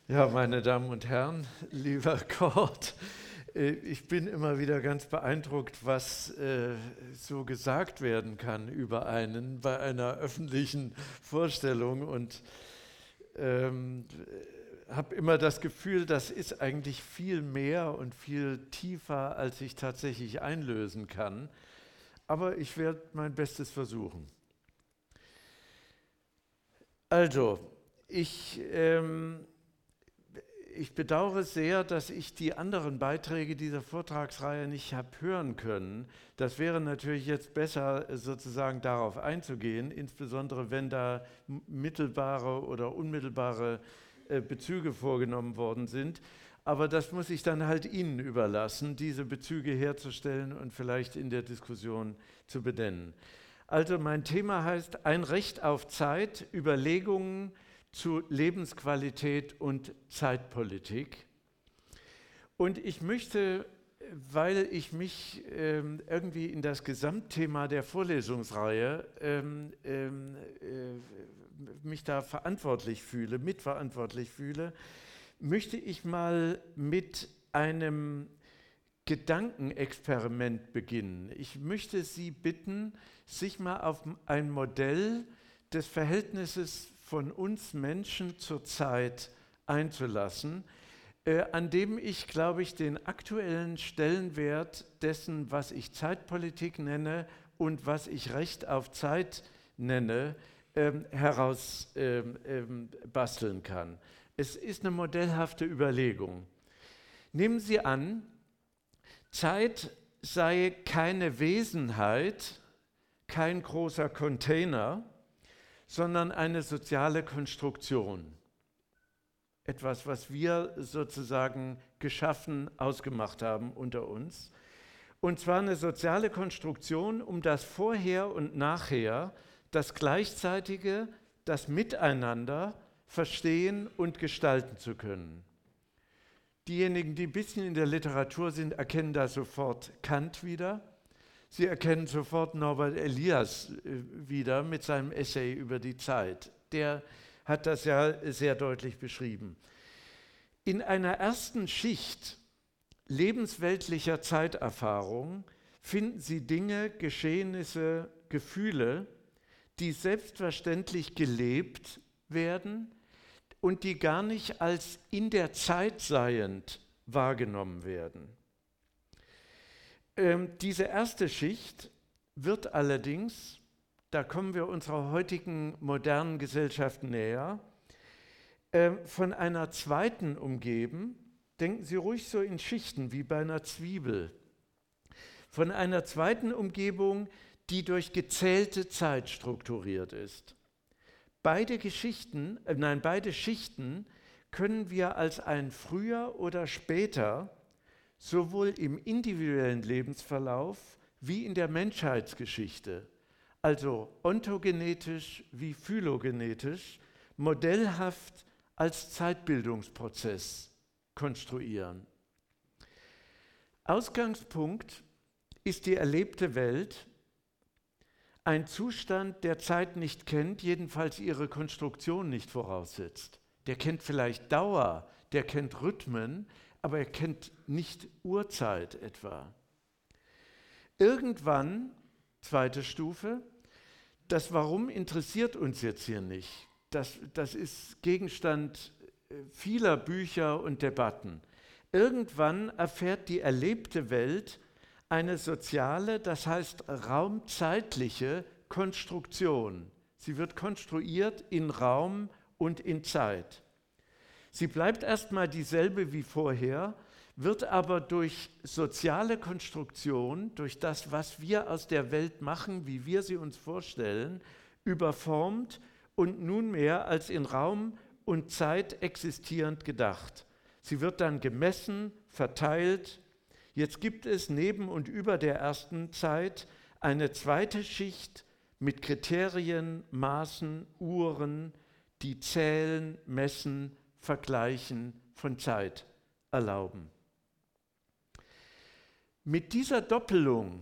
Ja, meine Damen und Herren, lieber Kurt, ich bin immer wieder ganz beeindruckt, was so gesagt werden kann über einen bei einer öffentlichen Vorstellung und ähm, habe immer das Gefühl, das ist eigentlich viel mehr und viel tiefer, als ich tatsächlich einlösen kann. Aber ich werde mein Bestes versuchen. Also, ich ich bedauere sehr, dass ich die anderen Beiträge dieser Vortragsreihe nicht habe hören können. Das wäre natürlich jetzt besser, sozusagen darauf einzugehen, insbesondere wenn da mittelbare oder unmittelbare Bezüge vorgenommen worden sind. Aber das muss ich dann halt Ihnen überlassen, diese Bezüge herzustellen und vielleicht in der Diskussion zu benennen. Also mein Thema heißt Ein Recht auf Zeit, Überlegungen zu Lebensqualität und Zeitpolitik. Und ich möchte, weil ich mich irgendwie in das Gesamtthema der Vorlesungsreihe mich da verantwortlich fühle, mitverantwortlich fühle, möchte ich mal mit einem Gedankenexperiment beginnen. Ich möchte Sie bitten, sich mal auf ein Modell des Verhältnisses von uns Menschen zur Zeit einzulassen, an dem ich, glaube ich, den aktuellen Stellenwert dessen, was ich Zeitpolitik nenne und was ich Recht auf Zeit nenne, heraus basteln kann. Es ist eine modellhafte Überlegung. Nehmen Sie an, Zeit sei keine Wesenheit, kein großer Container, sondern eine soziale Konstruktion. Etwas, was wir sozusagen geschaffen, ausgemacht haben unter uns. Und zwar eine soziale Konstruktion, um das Vorher und Nachher, das Gleichzeitige, das Miteinander verstehen und gestalten zu können. Diejenigen, die ein bisschen in der Literatur sind, erkennen da sofort Kant wieder. Sie erkennen sofort Norbert Elias wieder mit seinem Essay über die Zeit. Der hat das ja sehr deutlich beschrieben. In einer ersten Schicht lebensweltlicher Zeiterfahrung finden Sie Dinge, Geschehnisse, Gefühle, die selbstverständlich gelebt werden und die gar nicht als in der Zeit seiend wahrgenommen werden. Diese erste Schicht wird allerdings, da kommen wir unserer heutigen modernen Gesellschaft näher, von einer zweiten umgeben. Denken Sie ruhig so in Schichten wie bei einer Zwiebel. Von einer zweiten Umgebung, die durch gezählte Zeit strukturiert ist. Beide Schichten können wir als ein früher oder später sowohl im individuellen Lebensverlauf wie in der Menschheitsgeschichte, also ontogenetisch wie phylogenetisch, modellhaft als Zeitbildungsprozess konstruieren. Ausgangspunkt ist die erlebte Welt, ein Zustand, der Zeit nicht kennt, jedenfalls ihre Konstruktion nicht voraussetzt. Der kennt vielleicht Dauer, der kennt Rhythmen, aber er kennt nicht Uhrzeit etwa. Irgendwann, zweite Stufe, das Warum interessiert uns jetzt hier nicht. Das ist Gegenstand vieler Bücher und Debatten. Irgendwann erfährt die erlebte Welt eine soziale, das heißt raumzeitliche Konstruktion. Sie wird konstruiert in Raum und in Zeit. Sie bleibt erstmal dieselbe wie vorher, wird aber durch soziale Konstruktion, durch das, was wir aus der Welt machen, wie wir sie uns vorstellen, überformt und nunmehr als in Raum und Zeit existierend gedacht. Sie wird dann gemessen, verteilt. Jetzt gibt es neben und über der ersten Zeit eine zweite Schicht mit Kriterien, Maßen, Uhren, die zählen, messen, vergleichen von Zeit erlauben. Mit dieser Doppelung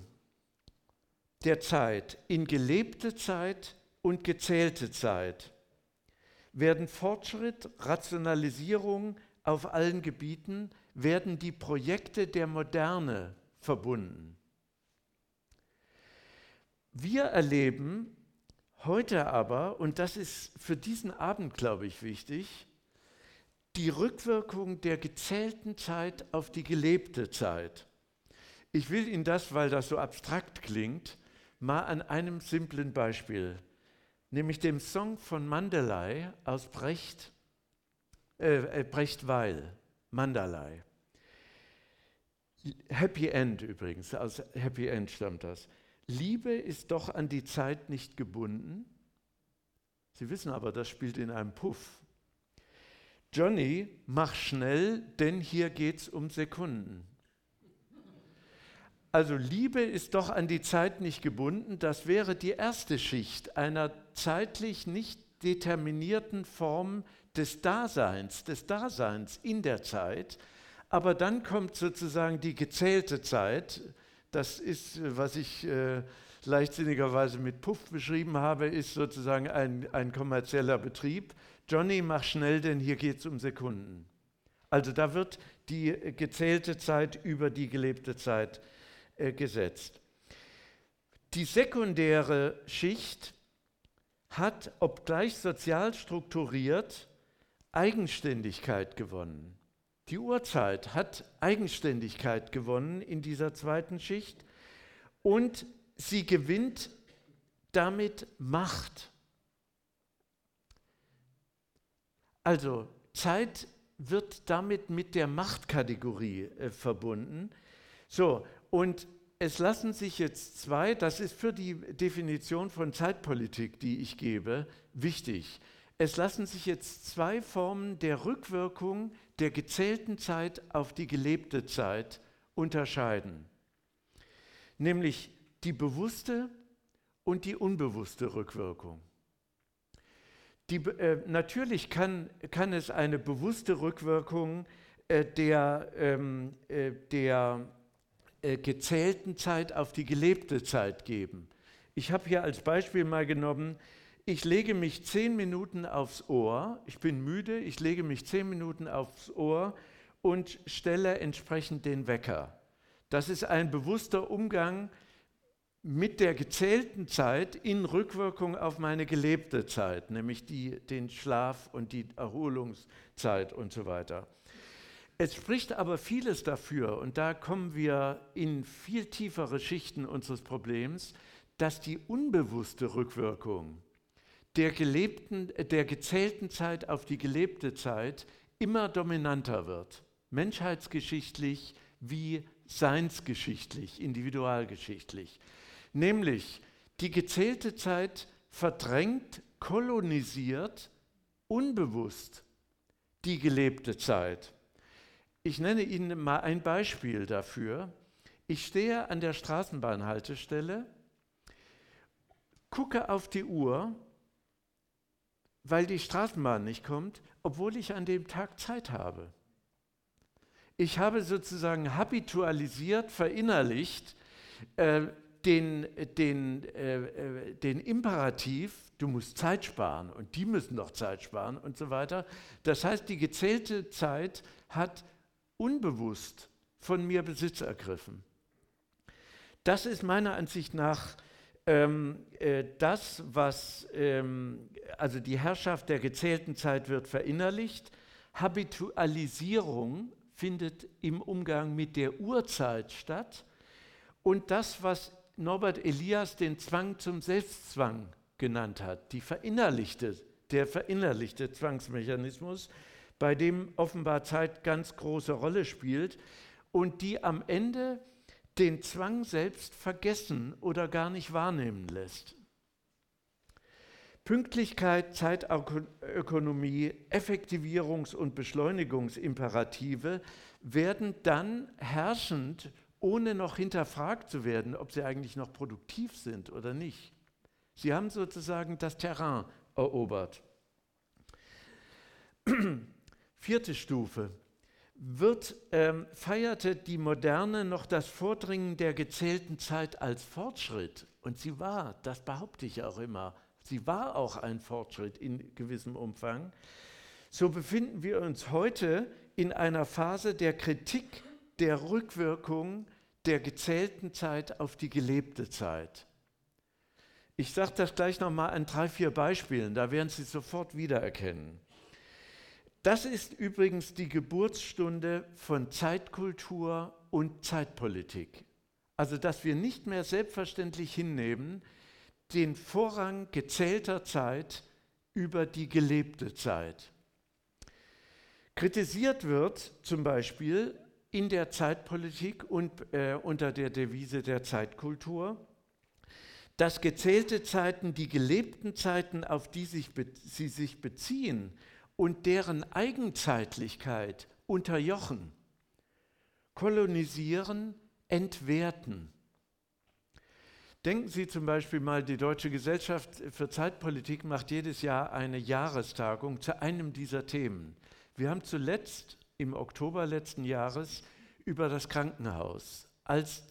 der Zeit in gelebte Zeit und gezählte Zeit werden Fortschritt, Rationalisierung auf allen Gebieten, werden die Projekte der Moderne verbunden. Wir erleben heute aber, und das ist für diesen Abend, glaube ich, wichtig, die Rückwirkung der gezählten Zeit auf die gelebte Zeit. Ich will Ihnen das, weil das so abstrakt klingt, mal an einem simplen Beispiel, nämlich dem Song von Mandalay aus Brecht-Weil, Mandalay. Happy End übrigens, aus Happy End stammt das. Liebe ist doch an die Zeit nicht gebunden. Sie wissen aber, das spielt in einem Puff. Johnny, mach schnell, denn hier geht's um Sekunden. Also Liebe ist doch an die Zeit nicht gebunden. Das wäre die erste Schicht einer zeitlich nicht determinierten Form des Daseins in der Zeit. Aber dann kommt sozusagen die gezählte Zeit. Das ist, was ich leichtsinnigerweise mit Puff beschrieben habe, ist sozusagen ein kommerzieller Betrieb. Johnny, mach schnell, denn hier geht es um Sekunden. Also da wird die gezählte Zeit über die gelebte Zeit gesetzt. Die sekundäre Schicht hat, obgleich sozial strukturiert, Eigenständigkeit gewonnen. Die Urzeit hat Eigenständigkeit gewonnen in dieser zweiten Schicht und sie gewinnt damit Macht. Also Zeit wird damit mit der Machtkategorie verbunden. So, und es lassen sich jetzt zwei, das ist für die Definition von Zeitpolitik, die ich gebe, wichtig. Es lassen sich jetzt zwei Formen der Rückwirkung der gezählten Zeit auf die gelebte Zeit unterscheiden. Nämlich die bewusste und die unbewusste Rückwirkung. Natürlich kann es eine bewusste Rückwirkung der gezählten Zeit auf die gelebte Zeit geben. Ich habe hier als Beispiel mal genommen, ich lege mich 10 Minuten aufs Ohr, ich bin müde, ich lege mich 10 Minuten aufs Ohr und stelle entsprechend den Wecker. Das ist ein bewusster Umgang mit der gezählten Zeit in Rückwirkung auf meine gelebte Zeit, nämlich den Schlaf und die Erholungszeit und so weiter. Es spricht aber vieles dafür, und da kommen wir in viel tiefere Schichten unseres Problems, dass die unbewusste Rückwirkung der gezählten Zeit auf die gelebte Zeit immer dominanter wird, menschheitsgeschichtlich wie seinsgeschichtlich, individualgeschichtlich. Nämlich die gezählte Zeit verdrängt, kolonisiert, unbewusst die gelebte Zeit. Ich nenne Ihnen mal ein Beispiel dafür. Ich stehe an der Straßenbahnhaltestelle, gucke auf die Uhr, weil die Straßenbahn nicht kommt, obwohl ich an dem Tag Zeit habe. Ich habe sozusagen habitualisiert, verinnerlicht den Imperativ, du musst Zeit sparen und die müssen doch Zeit sparen und so weiter. Das heißt, die gezählte Zeit hat unbewusst von mir Besitz ergriffen. Das ist meiner Ansicht nach das, was, also die Herrschaft der gezählten Zeit wird verinnerlicht. Habitualisierung findet im Umgang mit der Urzeit statt. Und das, was Norbert Elias den Zwang zum Selbstzwang genannt hat, der verinnerlichte Zwangsmechanismus, bei dem offenbar Zeit ganz große Rolle spielt und die am Ende den Zwang selbst vergessen oder gar nicht wahrnehmen lässt. Pünktlichkeit, Zeitökonomie, Effektivierungs- und Beschleunigungsimperative werden dann herrschend, ohne noch hinterfragt zu werden, ob sie eigentlich noch produktiv sind oder nicht. Sie haben sozusagen das Terrain erobert. 4. Stufe. Feierte die Moderne noch das Vordringen der gezählten Zeit als Fortschritt? Und sie war, das behaupte ich auch immer, Sie war auch ein Fortschritt in gewissem Umfang. So befinden wir uns heute in einer Phase der Kritik der Rückwirkung der gezählten Zeit auf die gelebte Zeit. Ich sage das gleich nochmal an 3, 4 Beispielen, da werden Sie sofort wiedererkennen. Das ist übrigens die Geburtsstunde von Zeitkultur und Zeitpolitik. Also, dass wir nicht mehr selbstverständlich hinnehmen, den Vorrang gezählter Zeit über die gelebte Zeit. Kritisiert wird zum Beispiel in der Zeitpolitik und unter der Devise der Zeitkultur, dass gezählte Zeiten die gelebten Zeiten, auf die sie sich beziehen und deren Eigenzeitlichkeit unterjochen, kolonisieren, entwerten. Denken Sie zum Beispiel mal, die Deutsche Gesellschaft für Zeitpolitik macht jedes Jahr eine Jahrestagung zu einem dieser Themen. Wir haben zuletzt im Oktober letzten Jahres über das Krankenhaus als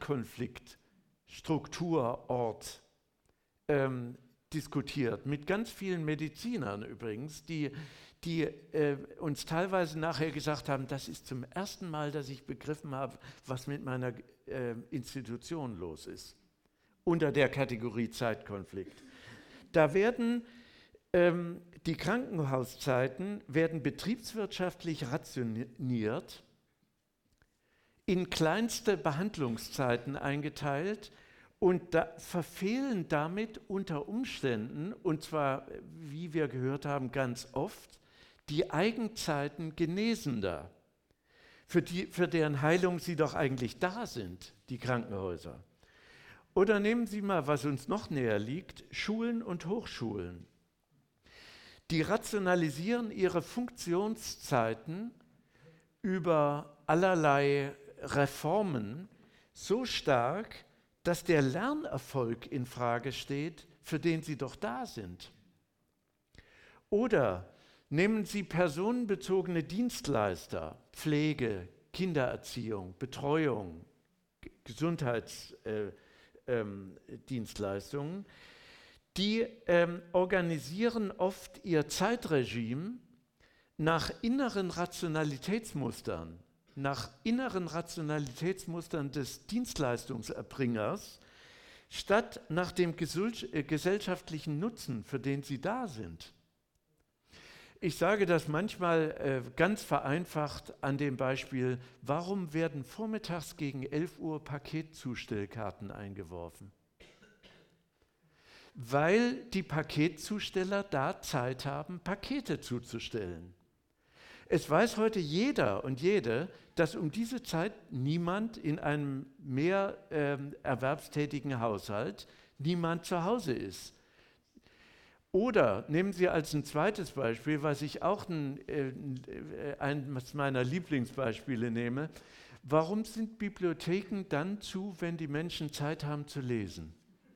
Zeitkonfliktstrukturort diskutiert, mit ganz vielen Medizinern übrigens, die uns teilweise nachher gesagt haben, das ist zum ersten Mal, dass ich begriffen habe, was mit meiner Institution los ist, unter der Kategorie Zeitkonflikt. Da werden die Krankenhauszeiten werden betriebswirtschaftlich rationiert, in kleinste Behandlungszeiten eingeteilt und verfehlen damit unter Umständen, und zwar, wie wir gehört haben, ganz oft, die Eigenzeiten Genesender, für deren Heilung sie doch eigentlich da sind, die Krankenhäuser. Oder nehmen Sie mal, was uns noch näher liegt, Schulen und Hochschulen. Die rationalisieren ihre Funktionszeiten über allerlei Reformen so stark, dass der Lernerfolg in Frage steht, für den sie doch da sind. Oder nehmen Sie personenbezogene Dienstleister, Pflege, Kindererziehung, Betreuung, Gesundheitsdienstleistungen, die organisieren oft ihr Zeitregime nach inneren Rationalitätsmustern, des Dienstleistungserbringers, statt nach dem gesellschaftlichen Nutzen, für den sie da sind. Ich sage das manchmal ganz vereinfacht an dem Beispiel, warum werden vormittags gegen 11 Uhr Paketzustellkarten eingeworfen? Weil die Paketzusteller da Zeit haben, Pakete zuzustellen. Es weiß heute jeder und jede, dass um diese Zeit niemand in einem mehr erwerbstätigen Haushalt, niemand zu Hause ist. Oder nehmen Sie als ein zweites Beispiel, was ich auch eines meiner Lieblingsbeispiele nehme, warum sind Bibliotheken dann zu, wenn die Menschen Zeit haben zu lesen?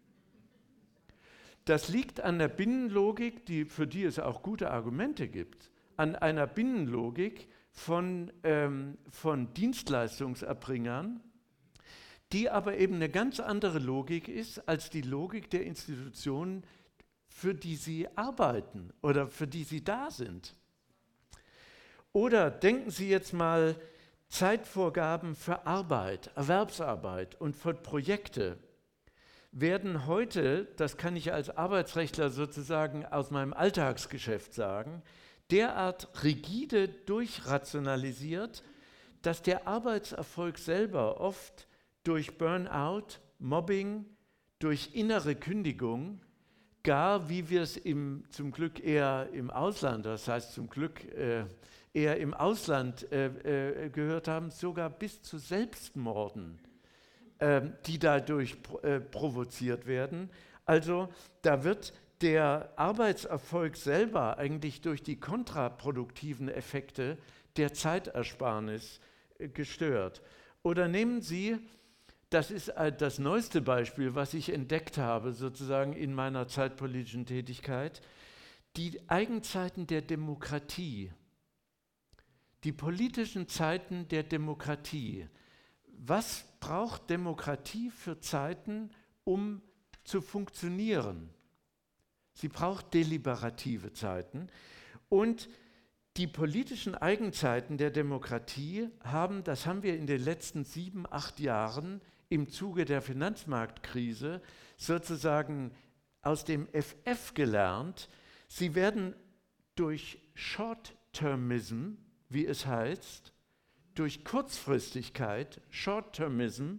Das liegt an der Binnenlogik, für die es auch gute Argumente gibt, an einer Binnenlogik von Dienstleistungserbringern, die aber eben eine ganz andere Logik ist als die Logik der Institutionen, für die sie arbeiten oder für die sie da sind. Oder denken Sie jetzt mal Zeitvorgaben für Arbeit, Erwerbsarbeit und für Projekte werden heute, das kann ich als Arbeitsrechtler sozusagen aus meinem Alltagsgeschäft sagen, derart rigide durchrationalisiert, dass der Arbeitserfolg selber oft durch Burnout, Mobbing, durch innere Kündigung, gar wie wir es zum Glück eher im Ausland, das heißt zum Glück eher im Ausland gehört haben, sogar bis zu Selbstmorden, die dadurch provoziert werden. Also da wird der Arbeitserfolg selber eigentlich durch die kontraproduktiven Effekte der Zeitersparnis gestört. Oder nehmen Sie, das ist das neueste Beispiel, was ich entdeckt habe, sozusagen in meiner zeitpolitischen Tätigkeit, die Eigenzeiten der Demokratie, die politischen Zeiten der Demokratie. Was braucht Demokratie für Zeiten, um zu funktionieren? Sie braucht deliberative Zeiten. Und die politischen Eigenzeiten der Demokratie haben, das haben wir in den letzten 7, 8 Jahren im Zuge der Finanzmarktkrise sozusagen aus dem FF gelernt. Sie werden durch Short-Termism, wie es heißt, durch Kurzfristigkeit, Short-Termism,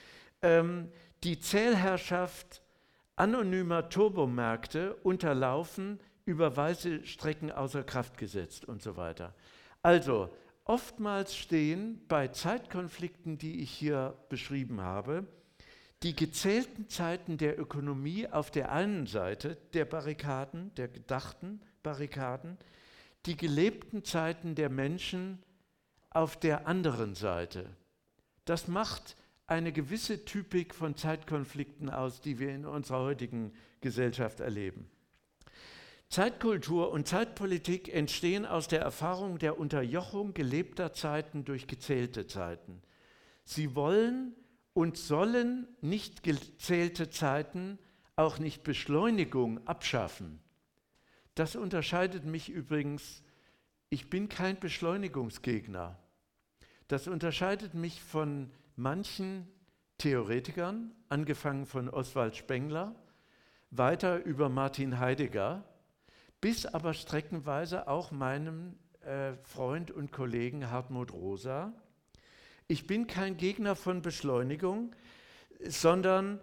die Zählherrschaft anonymer Turbomärkte unterlaufen, über weite Strecken außer Kraft gesetzt und so weiter. Also oftmals stehen bei Zeitkonflikten, die ich hier beschrieben habe, die gezählten Zeiten der Ökonomie auf der einen Seite der Barrikaden, der gedachten Barrikaden, die gelebten Zeiten der Menschen auf der anderen Seite. Das macht eine gewisse Typik von Zeitkonflikten aus, die wir in unserer heutigen Gesellschaft erleben. Zeitkultur und Zeitpolitik entstehen aus der Erfahrung der Unterjochung gelebter Zeiten durch gezählte Zeiten. Sie wollen und sollen nicht gezählte Zeiten, auch nicht Beschleunigung, abschaffen. Das unterscheidet mich übrigens, ich bin kein Beschleunigungsgegner. Das unterscheidet mich von manchen Theoretikern, angefangen von Oswald Spengler, weiter über Martin Heidegger, bis aber streckenweise auch meinem Freund und Kollegen Hartmut Rosa. Ich bin kein Gegner von Beschleunigung, sondern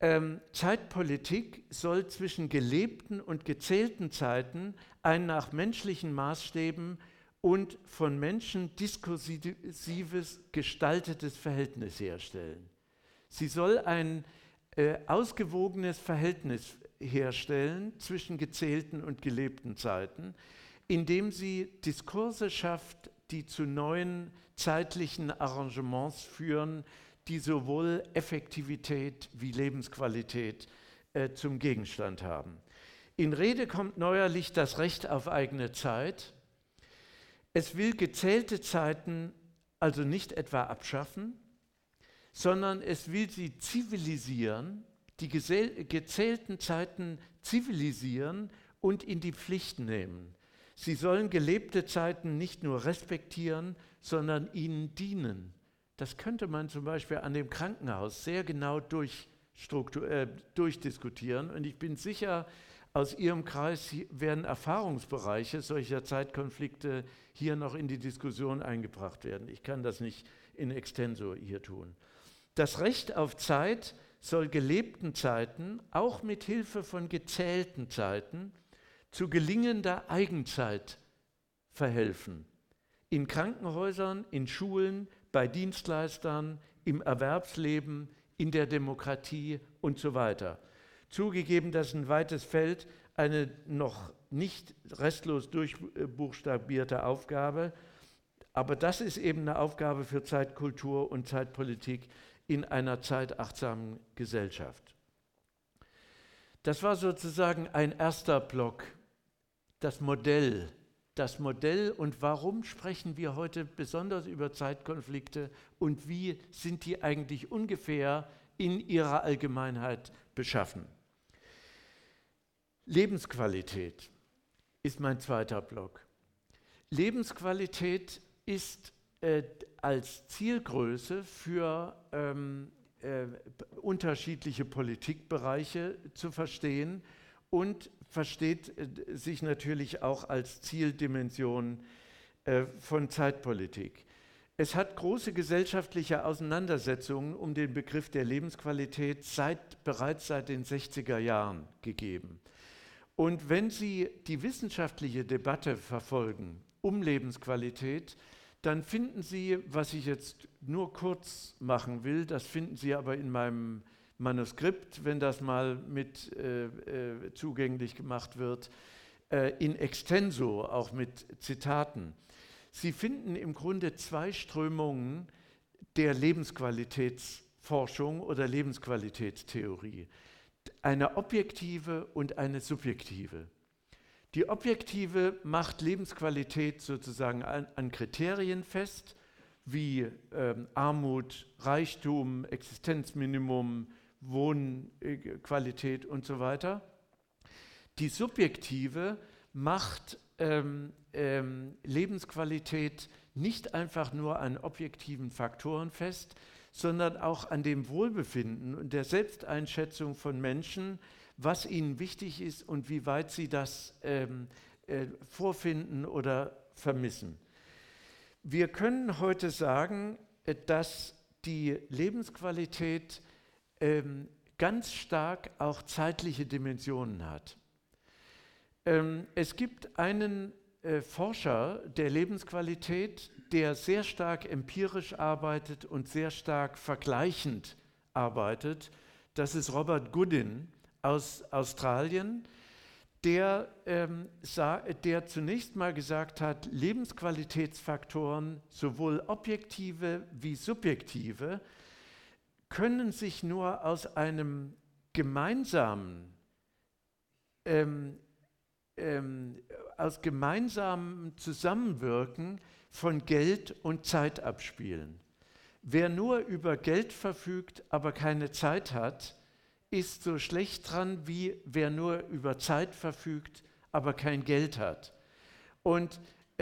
Zeitpolitik soll zwischen gelebten und gezählten Zeiten ein nach menschlichen Maßstäben und von Menschen diskursives, gestaltetes Verhältnis herstellen. Sie soll ein ausgewogenes Verhältnis herstellen zwischen gezählten und gelebten Zeiten, indem sie Diskurse schafft, die zu neuen zeitlichen Arrangements führen, die sowohl Effektivität wie Lebensqualität zum Gegenstand haben. In Rede kommt neuerlich das Recht auf eigene Zeit. Es will gezählte Zeiten also nicht etwa abschaffen, sondern es will sie zivilisieren, die gezählten Zeiten zivilisieren und in die Pflicht nehmen. Sie sollen gelebte Zeiten nicht nur respektieren, sondern ihnen dienen. Das könnte man zum Beispiel an dem Krankenhaus sehr genau durchdiskutieren. Und ich bin sicher, aus Ihrem Kreis werden Erfahrungsbereiche solcher Zeitkonflikte hier noch in die Diskussion eingebracht werden. Ich kann das nicht in extenso hier tun. Das Recht auf Zeit soll gelebten Zeiten, auch mit Hilfe von gezählten Zeiten, zu gelingender Eigenzeit verhelfen. In Krankenhäusern, in Schulen, bei Dienstleistern, im Erwerbsleben, in der Demokratie und so weiter. Zugegeben, das ist ein weites Feld, eine noch nicht restlos durchbuchstabierte Aufgabe, aber das ist eben eine Aufgabe für Zeitkultur und Zeitpolitik in einer zeitachtsamen Gesellschaft. Das war sozusagen ein erster Block, das Modell und warum sprechen wir heute besonders über Zeitkonflikte und wie sind die eigentlich ungefähr in ihrer Allgemeinheit beschaffen. Lebensqualität ist mein zweiter Block. Lebensqualität ist als Zielgröße für unterschiedliche Politikbereiche zu verstehen und versteht sich natürlich auch als Zieldimension von Zeitpolitik. Es hat große gesellschaftliche Auseinandersetzungen um den Begriff der Lebensqualität bereits seit den 60er Jahren gegeben. Und wenn Sie die wissenschaftliche Debatte verfolgen um Lebensqualität, dann finden Sie, was ich jetzt nur kurz machen will, das finden Sie aber in meinem Manuskript, wenn das mal mit zugänglich gemacht wird, in extenso, auch mit Zitaten. Sie finden im Grunde zwei Strömungen der Lebensqualitätsforschung oder Lebensqualitätstheorie. Eine objektive und eine subjektive. Die objektive macht Lebensqualität sozusagen an Kriterien fest, wie Armut, Reichtum, Existenzminimum, Wohnqualität und so weiter. Die subjektive macht Lebensqualität nicht einfach nur an objektiven Faktoren fest, sondern auch an dem Wohlbefinden und der Selbsteinschätzung von Menschen, was ihnen wichtig ist und wie weit sie das vorfinden oder vermissen. Wir können heute sagen, dass die Lebensqualität ganz stark auch zeitliche Dimensionen hat. Es gibt einen Forscher der Lebensqualität, der sehr stark empirisch arbeitet und sehr stark vergleichend arbeitet. Das ist Robert Goodin aus Australien, der zunächst mal gesagt hat, Lebensqualitätsfaktoren, sowohl objektive wie subjektive, können sich nur aus einem gemeinsamen Zusammenwirken von Geld und Zeit abspielen. Wer nur über Geld verfügt, aber keine Zeit hat, ist so schlecht dran, wie wer nur über Zeit verfügt, aber kein Geld hat. Und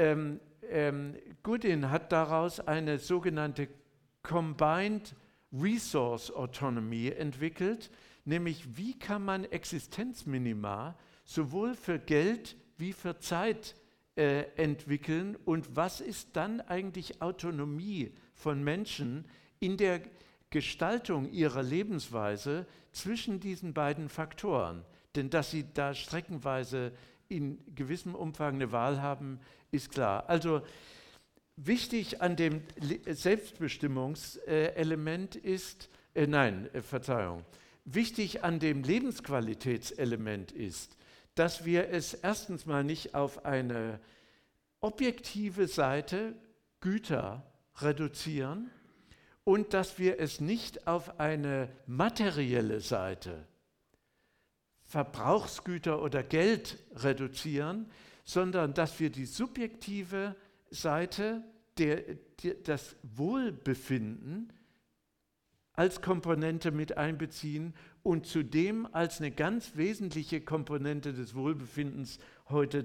Goodin hat daraus eine sogenannte Combined Resource Autonomy entwickelt, nämlich wie kann man Existenzminima sowohl für Geld wie für Zeit entwickeln und was ist dann eigentlich Autonomie von Menschen in der Gestaltung ihrer Lebensweise zwischen diesen beiden Faktoren. Denn dass sie da streckenweise in gewissem Umfang eine Wahl haben, ist klar. Also wichtig an dem Selbstbestimmungselement ist, wichtig an dem Lebensqualitätselement ist, dass wir es erstens mal nicht auf eine objektive Seite Güter reduzieren und dass wir es nicht auf eine materielle Seite Verbrauchsgüter oder Geld reduzieren, sondern dass wir die subjektive Seite, das Wohlbefinden als Komponente mit einbeziehen und zudem als eine ganz wesentliche Komponente des Wohlbefindens heute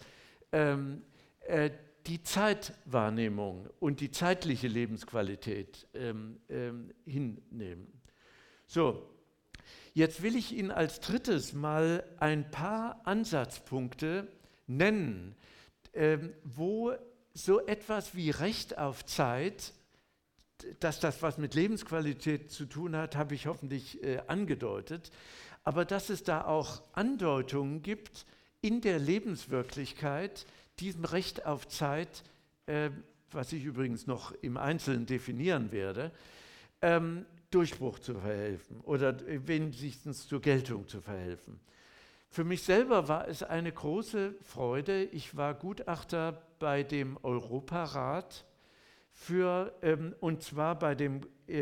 die Zeitwahrnehmung und die zeitliche Lebensqualität hinnehmen. So, jetzt will ich Ihnen als drittes mal ein paar Ansatzpunkte nennen, wo so etwas wie Recht auf Zeit, dass das was mit Lebensqualität zu tun hat, habe ich hoffentlich angedeutet, aber dass es da auch Andeutungen gibt in der Lebenswirklichkeit, diesem Recht auf Zeit, was ich übrigens noch im Einzelnen definieren werde, Durchbruch zu verhelfen oder wenigstens zur Geltung zu verhelfen. Für mich selber war es eine große Freude. Ich war Gutachter bei dem Europarat und zwar bei dem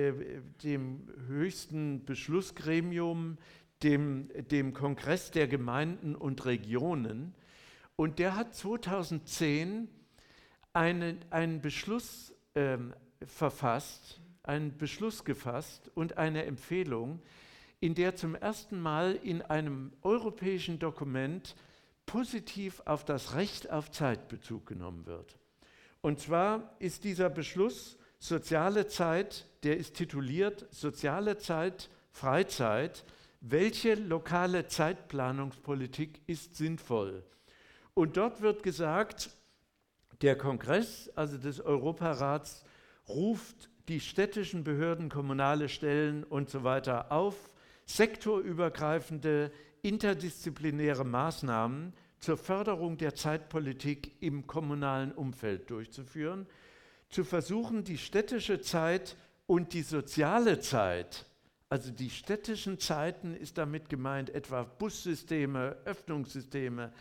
höchsten Beschlussgremium, dem Kongress der Gemeinden und Regionen. Und der hat 2010 einen Beschluss gefasst und eine Empfehlung, in der zum ersten Mal in einem europäischen Dokument positiv auf das Recht auf Zeit Bezug genommen wird. Und zwar ist dieser Beschluss soziale Zeit, der ist tituliert Soziale Zeit, Freizeit, welche lokale Zeitplanungspolitik ist sinnvoll? Und dort wird gesagt, der Kongress, also des Europarats, ruft die städtischen Behörden, kommunale Stellen und so weiter auf, sektorübergreifende, interdisziplinäre Maßnahmen zur Förderung der Zeitpolitik im kommunalen Umfeld durchzuführen, zu versuchen, die städtische Zeit und die soziale Zeit, also die städtischen Zeiten ist damit gemeint, etwa Bussysteme, Öffnungssysteme,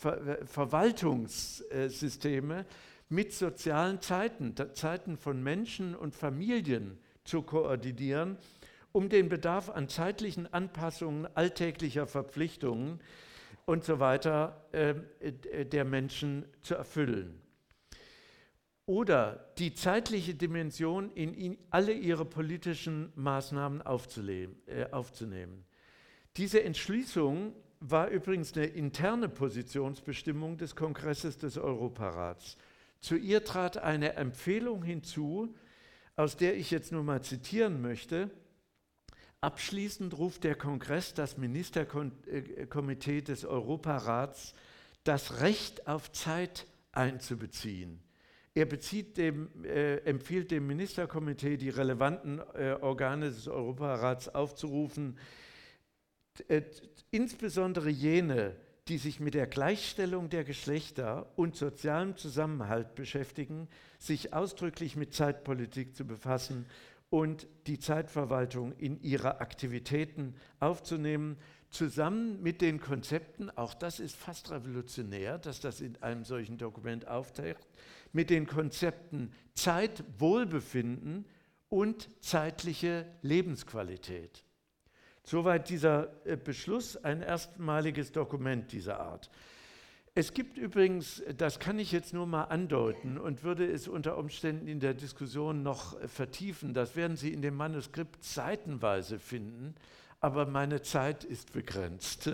Verwaltungssysteme, mit sozialen Zeiten, Zeiten von Menschen und Familien zu koordinieren, um den Bedarf an zeitlichen Anpassungen, alltäglicher Verpflichtungen und so weiter der Menschen zu erfüllen. Oder die zeitliche Dimension in alle ihre politischen Maßnahmen aufzunehmen. Diese Entschließung war übrigens eine interne Positionsbestimmung des Kongresses des Europarats. Zu ihr trat eine Empfehlung hinzu, aus der ich jetzt nur mal zitieren möchte. Abschließend ruft der Kongress das Ministerkomitee des Europarats das Recht auf Zeit einzubeziehen. Er empfiehlt dem Ministerkomitee, die relevanten Organe des Europarats aufzurufen, insbesondere jene, die sich mit der Gleichstellung der Geschlechter und sozialem Zusammenhalt beschäftigen, sich ausdrücklich mit Zeitpolitik zu befassen und die Zeitverwaltung in ihre Aktivitäten aufzunehmen, zusammen mit den Konzepten, auch das ist fast revolutionär, dass das in einem solchen Dokument auftaucht, mit den Konzepten Zeit, Wohlbefinden und zeitliche Lebensqualität. Soweit dieser Beschluss, ein erstmaliges Dokument dieser Art. Es gibt übrigens, das kann ich jetzt nur mal andeuten und würde es unter Umständen in der Diskussion noch vertiefen, das werden Sie in dem Manuskript seitenweise finden, aber meine Zeit ist begrenzt.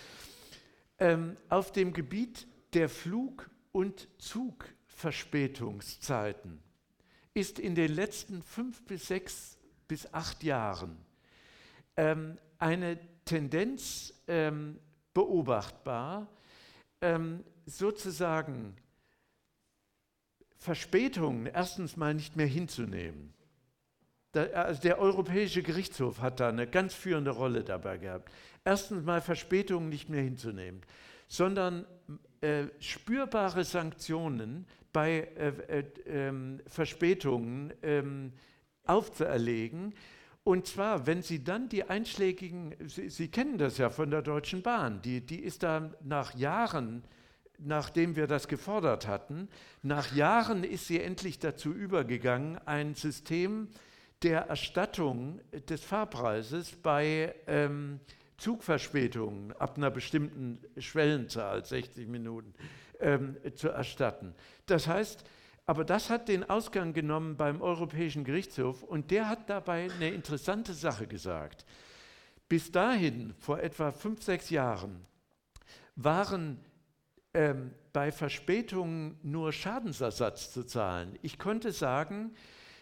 Auf dem Gebiet der Flug- und Zugverspätungszeiten ist in den letzten 5 bis 6 bis 8 Jahren eine Tendenz beobachtbar, sozusagen Verspätungen erstens mal nicht mehr hinzunehmen. Also der Europäische Gerichtshof hat da eine ganz führende Rolle dabei gehabt. Erstens mal Verspätungen nicht mehr hinzunehmen, sondern spürbare Sanktionen bei Verspätungen aufzuerlegen. Und zwar, wenn Sie dann die einschlägigen, Sie kennen das ja von der Deutschen Bahn, die ist da nach Jahren, nachdem wir das gefordert hatten, nach Jahren ist sie endlich dazu übergegangen, ein System der Erstattung des Fahrpreises bei Zugverspätungen ab einer bestimmten Schwellenzahl, 60 Minuten, zu erstatten. Das heißt, aber das hat den Ausgang genommen beim Europäischen Gerichtshof und der hat dabei eine interessante Sache gesagt. Bis dahin, vor etwa 5, 6 Jahren, waren bei Verspätungen nur Schadensersatz zu zahlen. Ich konnte sagen,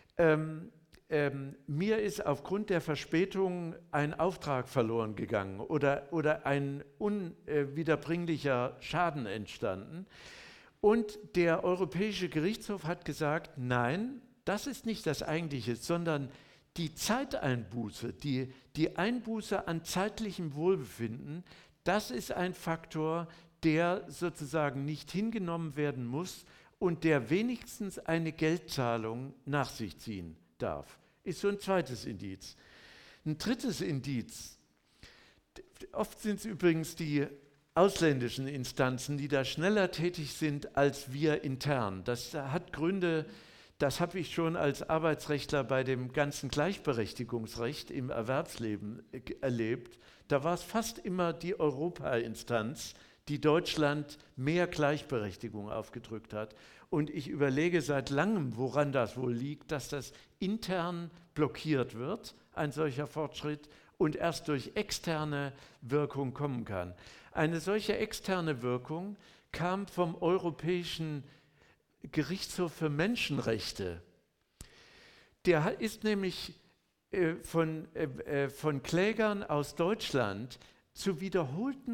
mir ist aufgrund der Verspätung ein Auftrag verloren gegangen oder ein unwiederbringlicher Schaden entstanden. Und der Europäische Gerichtshof hat gesagt, nein, das ist nicht das Eigentliche, sondern die Zeiteinbuße, die Einbuße an zeitlichem Wohlbefinden, das ist ein Faktor, der sozusagen nicht hingenommen werden muss und der wenigstens eine Geldzahlung nach sich ziehen darf. Ist so ein zweites Indiz. Ein drittes Indiz, oft sind es übrigens die ausländischen Instanzen, die da schneller tätig sind als wir intern. Das hat Gründe, das habe ich schon als Arbeitsrechtler bei dem ganzen Gleichberechtigungsrecht im Erwerbsleben erlebt. Da war es fast immer die Europainstanz, die Deutschland mehr Gleichberechtigung aufgedrückt hat. Und ich überlege seit langem, woran das wohl liegt, dass das intern blockiert wird, ein solcher Fortschritt, und erst durch externe Wirkung kommen kann. Eine solche externe Wirkung kam vom Europäischen Gerichtshof für Menschenrechte. Der ist nämlich von Klägern aus Deutschland zu wiederholten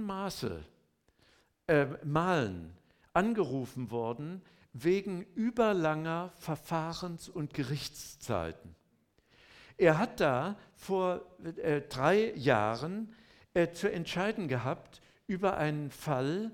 Malen angerufen worden wegen überlanger Verfahrens- und Gerichtszeiten. Er hat da vor 3 Jahren zu entscheiden gehabt über einen Fall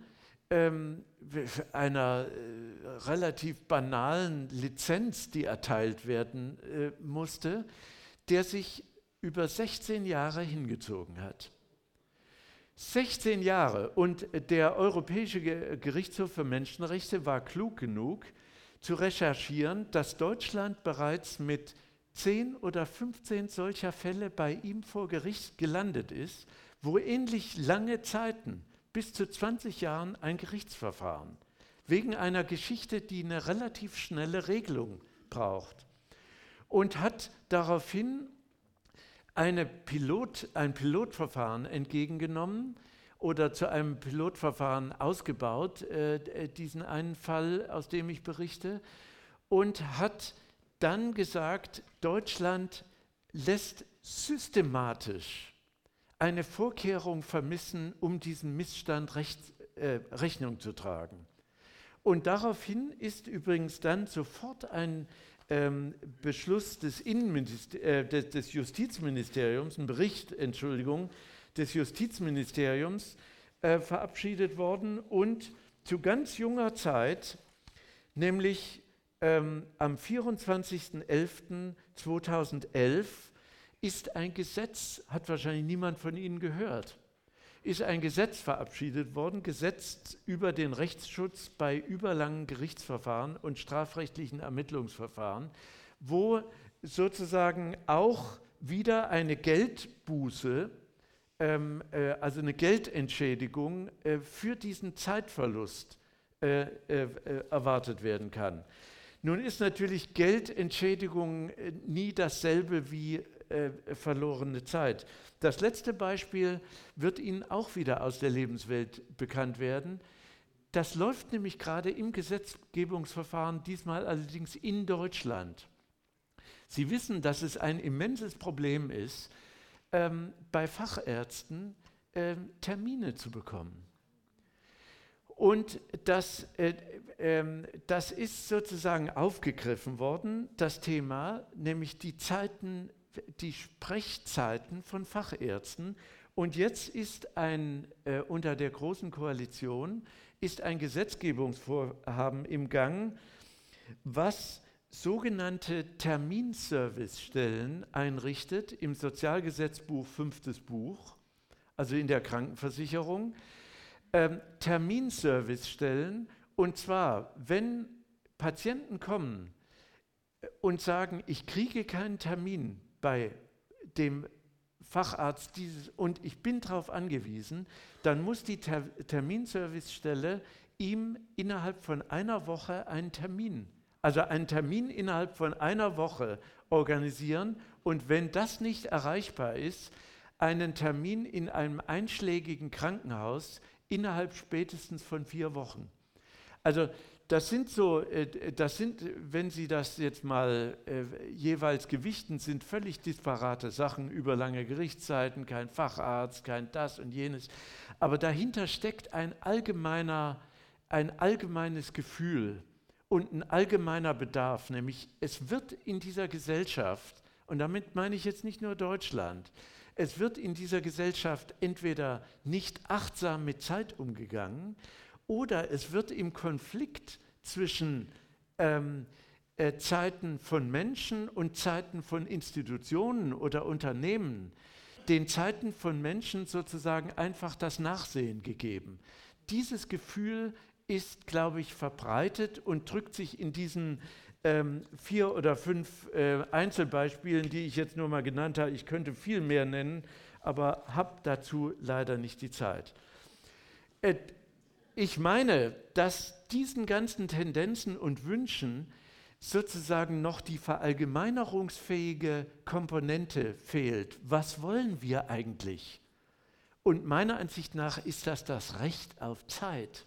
einer relativ banalen Lizenz, die erteilt werden musste, der sich über 16 Jahre hingezogen hat. 16 Jahre, und der Europäische Gerichtshof für Menschenrechte war klug genug zu recherchieren, dass Deutschland bereits mit 10 oder 15 solcher Fälle bei ihm vor Gericht gelandet ist, wo ähnlich lange Zeiten, bis zu 20 Jahren ein Gerichtsverfahren, wegen einer Geschichte, die eine relativ schnelle Regelung braucht. Und hat daraufhin ein Pilotverfahren entgegengenommen oder zu einem Pilotverfahren ausgebaut, diesen einen Fall, aus dem ich berichte, und hat dann gesagt, Deutschland lässt systematisch eine Vorkehrung vermissen, um diesem Missstand Rechnung zu tragen. Und daraufhin ist übrigens dann sofort ein Beschluss des Justizministeriums, ein Bericht, Entschuldigung, des Justizministeriums verabschiedet worden und zu ganz junger Zeit, nämlich am 24.11.2011, ist ein Gesetz, hat wahrscheinlich niemand von Ihnen gehört, ist ein Gesetz verabschiedet worden, Gesetz über den Rechtsschutz bei überlangen Gerichtsverfahren und strafrechtlichen Ermittlungsverfahren, wo sozusagen auch wieder eine Geldbuße, also eine Geldentschädigung für diesen Zeitverlust erwartet werden kann. Nun ist natürlich Geldentschädigung nie dasselbe wie verlorene Zeit. Das letzte Beispiel wird Ihnen auch wieder aus der Lebenswelt bekannt werden. Das läuft nämlich gerade im Gesetzgebungsverfahren, diesmal allerdings in Deutschland. Sie wissen, dass es ein immenses Problem ist, bei Fachärzten Termine zu bekommen. Und das ist sozusagen aufgegriffen worden, das Thema, nämlich die Sprechzeiten von Fachärzten. Und jetzt ist unter der Großen Koalition ist ein Gesetzgebungsvorhaben im Gang, was sogenannte Terminservicestellen einrichtet im Sozialgesetzbuch 5. Buch, also in der Krankenversicherung. Terminservicestellen, und zwar, wenn Patienten kommen und sagen, ich kriege keinen Termin bei dem Facharzt und ich bin darauf angewiesen, dann muss die Terminservicestelle ihm innerhalb von einer Woche einen Termin innerhalb von einer Woche organisieren, und wenn das nicht erreichbar ist, einen Termin in einem einschlägigen Krankenhaus innerhalb spätestens von 4 Wochen. Also das sind, wenn Sie das jetzt mal jeweils gewichten, sind völlig disparate Sachen über lange Gerichtszeiten, kein Facharzt, kein das und jenes. Aber dahinter steckt ein allgemeines Gefühl und ein allgemeiner Bedarf, nämlich es wird in dieser Gesellschaft, und damit meine ich jetzt nicht nur Deutschland, es wird in dieser Gesellschaft entweder nicht achtsam mit Zeit umgegangen oder es wird im Konflikt zwischen Zeiten von Menschen und Zeiten von Institutionen oder Unternehmen, den Zeiten von Menschen sozusagen einfach das Nachsehen gegeben. Dieses Gefühl ist, glaube ich, verbreitet und drückt sich in diesen 4 oder 5 Einzelbeispielen, die ich jetzt nur mal genannt habe. Ich könnte viel mehr nennen, aber habe dazu leider nicht die Zeit. Ich meine, dass diesen ganzen Tendenzen und Wünschen sozusagen noch die verallgemeinerungsfähige Komponente fehlt. Was wollen wir eigentlich? Und meiner Ansicht nach ist das Recht auf Zeit.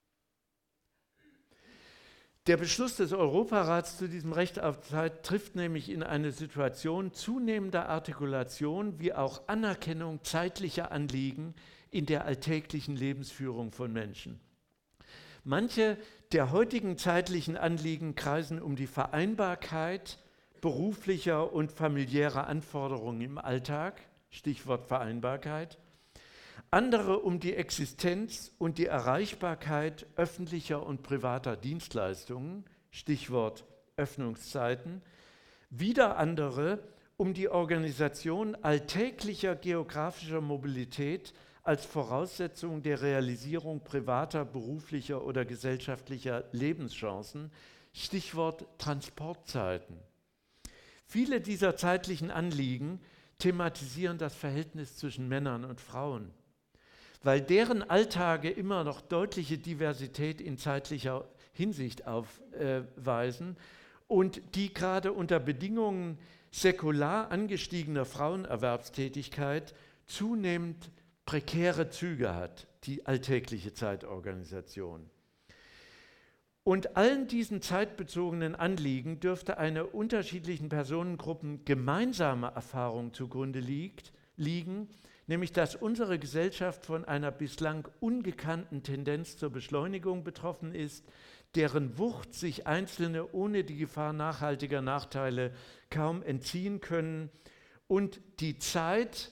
Der Beschluss des Europarats zu diesem Recht auf Zeit trifft nämlich in eine Situation zunehmender Artikulation wie auch Anerkennung zeitlicher Anliegen in der alltäglichen Lebensführung von Menschen. Manche der heutigen zeitlichen Anliegen kreisen um die Vereinbarkeit beruflicher und familiärer Anforderungen im Alltag, Stichwort Vereinbarkeit, andere um die Existenz und die Erreichbarkeit öffentlicher und privater Dienstleistungen, Stichwort Öffnungszeiten, wieder andere um die Organisation alltäglicher geografischer Mobilität als Voraussetzung der Realisierung privater, beruflicher oder gesellschaftlicher Lebenschancen, Stichwort Transportzeiten. Viele dieser zeitlichen Anliegen thematisieren das Verhältnis zwischen Männern und Frauen, weil deren Alltage immer noch deutliche Diversität in zeitlicher Hinsicht aufweisen und die gerade unter Bedingungen säkular angestiegener Frauenerwerbstätigkeit zunehmend prekäre Züge hat, die alltägliche Zeitorganisation. Und allen diesen zeitbezogenen Anliegen dürfte einer unterschiedlichen Personengruppen gemeinsame Erfahrung zugrunde liegen, nämlich dass unsere Gesellschaft von einer bislang ungekannten Tendenz zur Beschleunigung betroffen ist, deren Wucht sich Einzelne ohne die Gefahr nachhaltiger Nachteile kaum entziehen können und die Zeit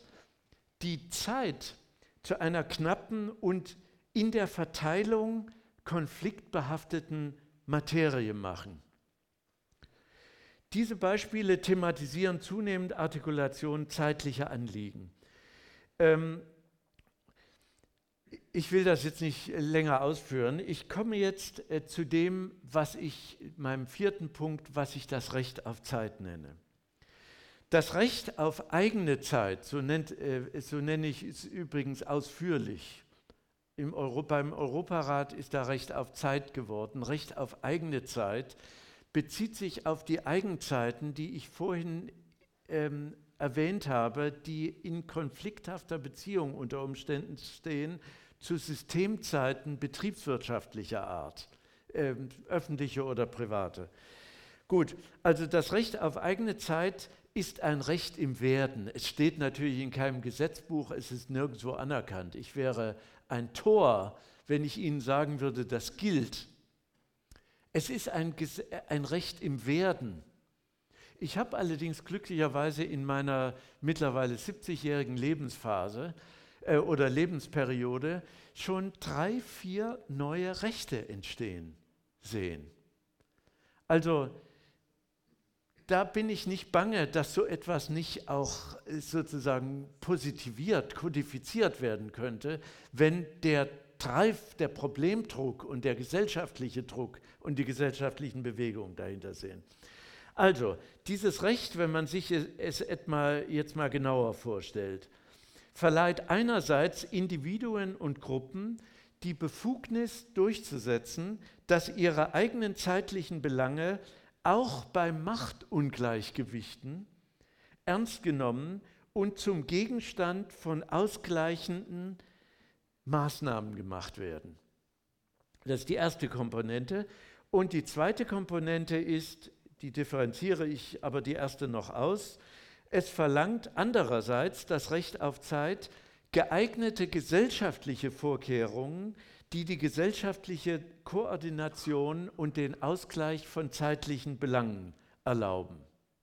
zu einer knappen und in der Verteilung konfliktbehafteten Materie machen. Diese Beispiele thematisieren zunehmend Artikulation zeitlicher Anliegen. Ich will das jetzt nicht länger ausführen. Ich komme jetzt zu dem, meinem vierten Punkt, was ich das Recht auf Zeit nenne. Das Recht auf eigene Zeit, so nenne ich es übrigens ausführlich. Beim Europarat ist da Recht auf Zeit geworden. Recht auf eigene Zeit bezieht sich auf die Eigenzeiten, die ich vorhin erwähnt habe, die in konflikthafter Beziehung unter Umständen stehen zu Systemzeiten betriebswirtschaftlicher Art, öffentliche oder private. Gut, also das Recht auf eigene Zeit ist ein Recht im Werden. Es steht natürlich in keinem Gesetzbuch, es ist nirgendwo anerkannt. Ich wäre ein Tor, wenn ich Ihnen sagen würde, das gilt. Es ist ein Recht im Werden. Ich habe allerdings glücklicherweise in meiner mittlerweile 70-jährigen Lebensphase oder Lebensperiode schon 3, 4 neue Rechte entstehen sehen. Also da bin ich nicht bange, dass so etwas nicht auch sozusagen positiviert, kodifiziert werden könnte, wenn der Problemdruck und der gesellschaftliche Druck und die gesellschaftlichen Bewegungen dahinter sind. Also, dieses Recht, wenn man sich es jetzt mal genauer vorstellt, verleiht einerseits Individuen und Gruppen die Befugnis durchzusetzen, dass ihre eigenen zeitlichen Belange auch bei Machtungleichgewichten ernst genommen und zum Gegenstand von ausgleichenden Maßnahmen gemacht werden. Das ist die erste Komponente. Und die zweite Komponente ist, die differenziere ich aber die erste noch aus, es verlangt andererseits das Recht auf Zeit, geeignete gesellschaftliche Vorkehrungen, die die gesellschaftliche Koordination und den Ausgleich von zeitlichen Belangen erlauben.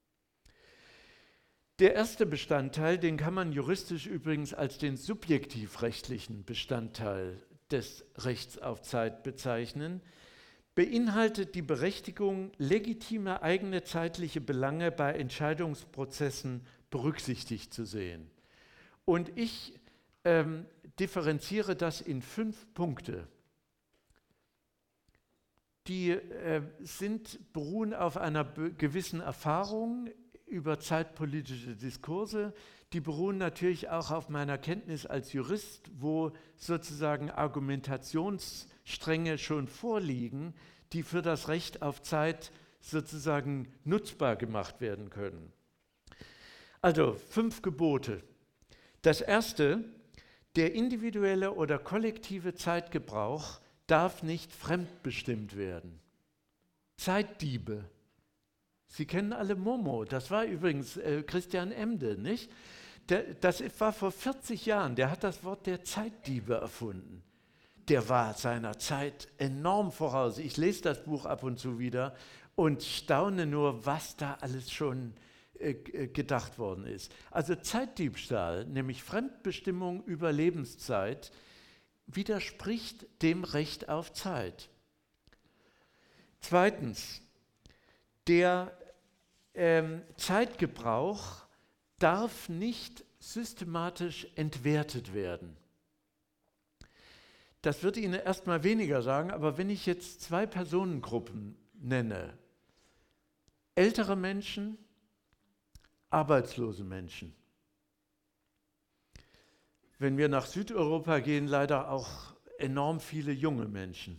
Der erste Bestandteil, den kann man juristisch übrigens als den subjektivrechtlichen Bestandteil des Rechts auf Zeit bezeichnen, beinhaltet die Berechtigung, legitime eigene zeitliche Belange bei Entscheidungsprozessen berücksichtigt zu sehen. Und ich differenziere das in 5 Punkte. Die beruhen auf einer gewissen Erfahrung über zeitpolitische Diskurse. Die beruhen natürlich auch auf meiner Kenntnis als Jurist, wo sozusagen Argumentationsstränge schon vorliegen, die für das Recht auf Zeit sozusagen nutzbar gemacht werden können. Also 5 Gebote. Das erste: Der individuelle oder kollektive Zeitgebrauch darf nicht fremdbestimmt werden. Zeitdiebe. Sie kennen alle Momo, das war übrigens Christian Emde, nicht? Das war vor 40 Jahren, der hat das Wort der Zeitdiebe erfunden. Der war seiner Zeit enorm voraus. Ich lese das Buch ab und zu wieder und staune nur, was da alles schon gedacht worden ist. Also Zeitdiebstahl, nämlich Fremdbestimmung über Lebenszeit, widerspricht dem Recht auf Zeit. Zweitens, der Zeitgebrauch darf nicht systematisch entwertet werden. Das wird Ihnen erstmal weniger sagen, aber wenn ich jetzt 2 Personengruppen nenne, ältere Menschen, arbeitslose Menschen. Wenn wir nach Südeuropa gehen, leider auch enorm viele junge Menschen.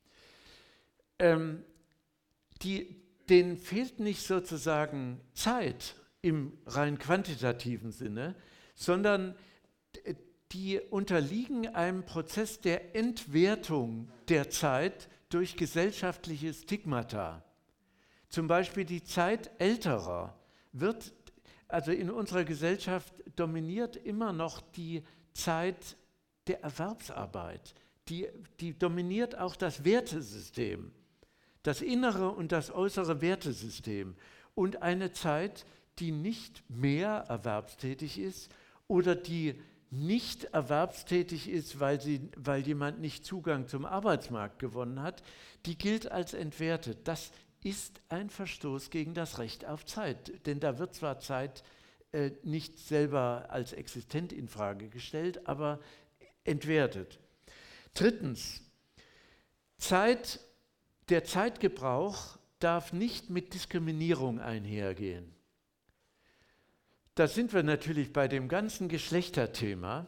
Denen fehlt nicht sozusagen Zeit im rein quantitativen Sinne, sondern die unterliegen einem Prozess der Entwertung der Zeit durch gesellschaftliche Stigmata. Zum Beispiel die Zeit Älterer wird, also in unserer Gesellschaft dominiert immer noch die Zeit der Erwerbsarbeit. Die dominiert auch das Wertesystem, das innere und das äußere Wertesystem. Und eine Zeit, die nicht mehr erwerbstätig ist oder die nicht erwerbstätig ist, weil jemand nicht Zugang zum Arbeitsmarkt gewonnen hat, die gilt als entwertet. Das ist ein Verstoß gegen das Recht auf Zeit. Denn da wird zwar Zeit nicht selber als existent in Frage gestellt, aber entwertet. Drittens, der Zeitgebrauch darf nicht mit Diskriminierung einhergehen. Da sind wir natürlich bei dem ganzen Geschlechterthema,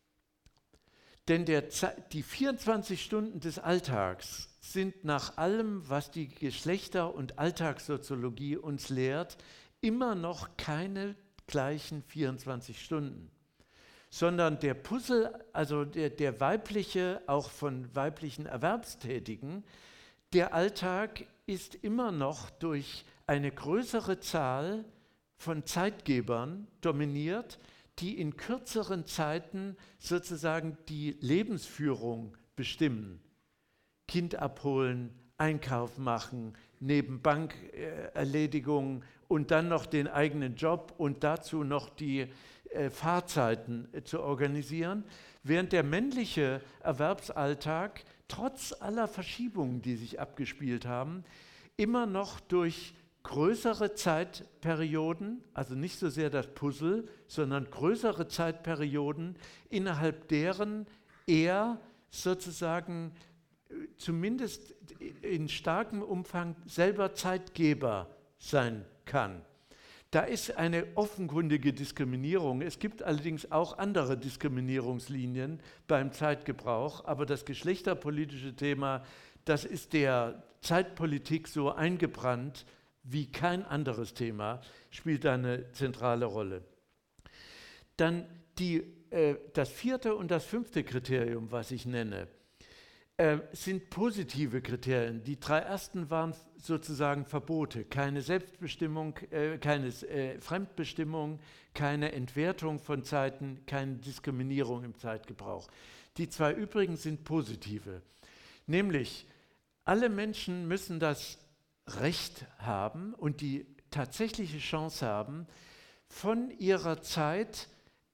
denn die 24 Stunden des Alltags sind nach allem, was die Geschlechter- und Alltagssoziologie uns lehrt, immer noch keine gleichen 24 Stunden, sondern der Puzzle, also der weibliche, auch von weiblichen Erwerbstätigen, der Alltag ist immer noch durch eine größere Zahl von Zeitgebern dominiert, die in kürzeren Zeiten sozusagen die Lebensführung bestimmen. Kind abholen, Einkauf machen, neben Bankerledigungen und dann noch den eigenen Job und dazu noch die Fahrzeiten zu organisieren, während der männliche Erwerbsalltag trotz aller Verschiebungen, die sich abgespielt haben, immer noch durch größere Zeitperioden, also nicht so sehr das Puzzle, sondern größere Zeitperioden, innerhalb deren er sozusagen zumindest in starkem Umfang selber Zeitgeber sein kann. Da ist eine offenkundige Diskriminierung. Es gibt allerdings auch andere Diskriminierungslinien beim Zeitgebrauch, aber das geschlechterpolitische Thema, das ist der Zeitpolitik so eingebrannt wie kein anderes Thema, spielt da eine zentrale Rolle. Dann das vierte und das fünfte Kriterium, was ich nenne, sind positive Kriterien. Die drei ersten waren sozusagen Verbote, keine Selbstbestimmung, keine Fremdbestimmung, keine Entwertung von Zeiten, keine Diskriminierung im Zeitgebrauch. Die zwei übrigen sind positive, nämlich alle Menschen müssen das Recht haben und die tatsächliche Chance haben, von ihrer Zeit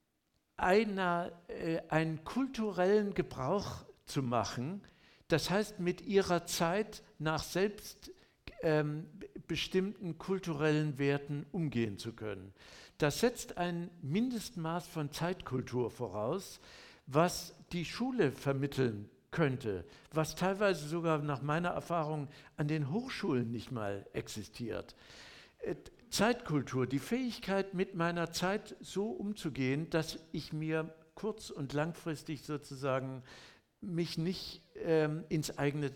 einen kulturellen Gebrauch zu machen, das heißt mit ihrer Zeit nach selbstbestimmten kulturellen Werten umgehen zu können. Das setzt ein Mindestmaß von Zeitkultur voraus, was die Schule vermitteln könnte, was teilweise sogar nach meiner Erfahrung an den Hochschulen nicht mal existiert. Zeitkultur, die Fähigkeit, mit meiner Zeit so umzugehen, dass ich mir kurz- und langfristig sozusagen mich nicht ins eigene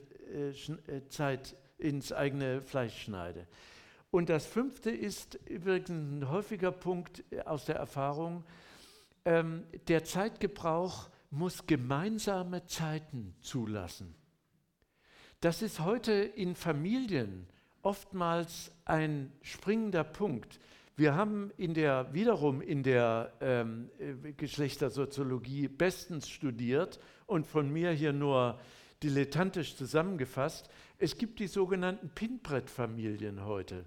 Fleisch schneide. Und das fünfte ist übrigens ein häufiger Punkt aus der Erfahrung, der Zeitgebrauch muss gemeinsame Zeiten zulassen. Das ist heute in Familien oftmals ein springender Punkt. Wir haben wiederum in der Geschlechtersoziologie bestens studiert und von mir hier nur dilettantisch zusammengefasst. Es gibt die sogenannten Pinbrett-Familien heute.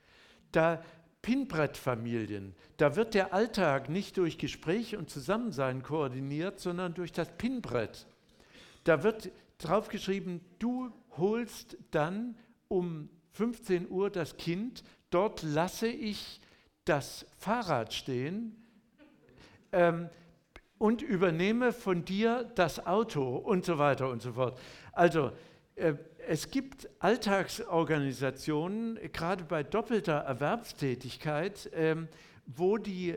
Pinbrett-Familien, da wird der Alltag nicht durch Gespräch und Zusammensein koordiniert, sondern durch das Pinbrett. Da wird draufgeschrieben, du holst dann um 15 Uhr das Kind, dort lasse ich das Fahrrad stehen und übernehme von dir das Auto und so weiter und so fort. Also es gibt Alltagsorganisationen, gerade bei doppelter Erwerbstätigkeit, wo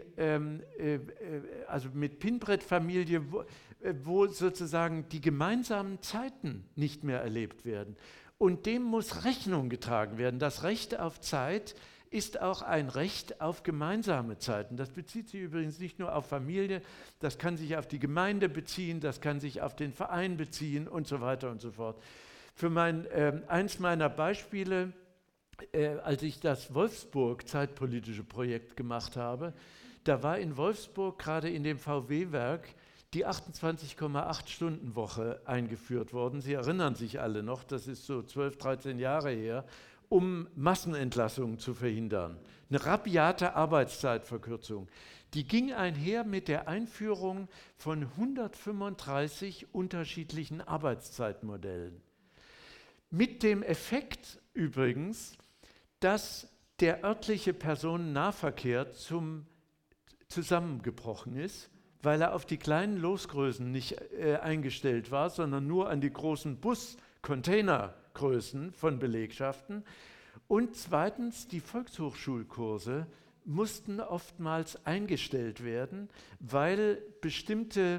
also mit Pinbrett-Familie, wo sozusagen die gemeinsamen Zeiten nicht mehr erlebt werden. Und dem muss Rechnung getragen werden. Das Recht auf Zeit ist auch ein Recht auf gemeinsame Zeiten. Das bezieht sich übrigens nicht nur auf Familie, das kann sich auf die Gemeinde beziehen, das kann sich auf den Verein beziehen und so weiter und so fort. Für eins meiner Beispiele, als ich das Wolfsburg zeitpolitische Projekt gemacht habe, da war in Wolfsburg gerade in dem VW-Werk die 28,8-Stunden-Woche eingeführt worden. Sie erinnern sich alle noch, das ist so 12, 13 Jahre her, um Massenentlassungen zu verhindern. Eine rabiate Arbeitszeitverkürzung. Die ging einher mit der Einführung von 135 unterschiedlichen Arbeitszeitmodellen. Mit dem Effekt übrigens, dass der örtliche Personennahverkehr zusammengebrochen ist, weil er auf die kleinen Losgrößen nicht eingestellt war, sondern nur an die großen Bus-Containergrößen von Belegschaften. Und zweitens, die Volkshochschulkurse mussten oftmals eingestellt werden, weil bestimmte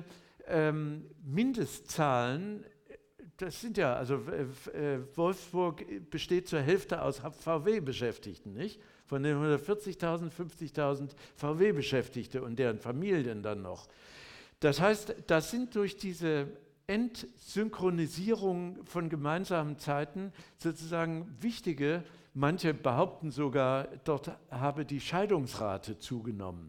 Mindestzahlen, das sind ja, also Wolfsburg besteht zur Hälfte aus VW-Beschäftigten, nicht? Von den 140.000, 50.000 VW-Beschäftigte und deren Familien dann noch. Das heißt, das sind durch diese Entsynchronisierung von gemeinsamen Zeiten sozusagen wichtige, manche behaupten sogar, dort habe die Scheidungsrate zugenommen.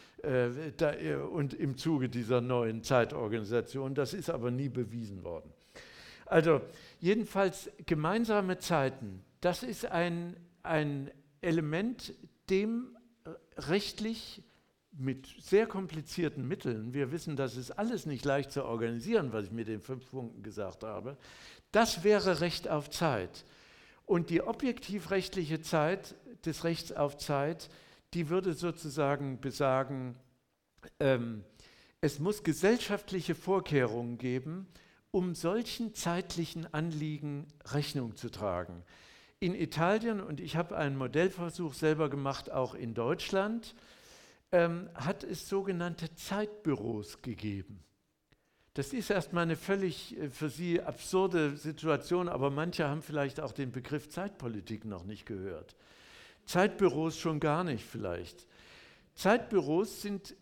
Und im Zuge dieser neuen Zeitorganisation, das ist aber nie bewiesen worden. Also jedenfalls gemeinsame Zeiten, das ist ein Element, dem rechtlich mit sehr komplizierten Mitteln, wir wissen, das ist alles nicht leicht zu organisieren, was ich mit den 5 Punkten gesagt habe, das wäre Recht auf Zeit. Und die objektivrechtliche Zeit des Rechts auf Zeit, die würde sozusagen besagen, es muss gesellschaftliche Vorkehrungen geben, um solchen zeitlichen Anliegen Rechnung zu tragen. In Italien, und ich habe einen Modellversuch selber gemacht, auch in Deutschland, hat es sogenannte Zeitbüros gegeben. Das ist erstmal eine völlig für Sie absurde Situation, aber manche haben vielleicht auch den Begriff Zeitpolitik noch nicht gehört. Zeitbüros schon gar nicht vielleicht. Zeitbüros sind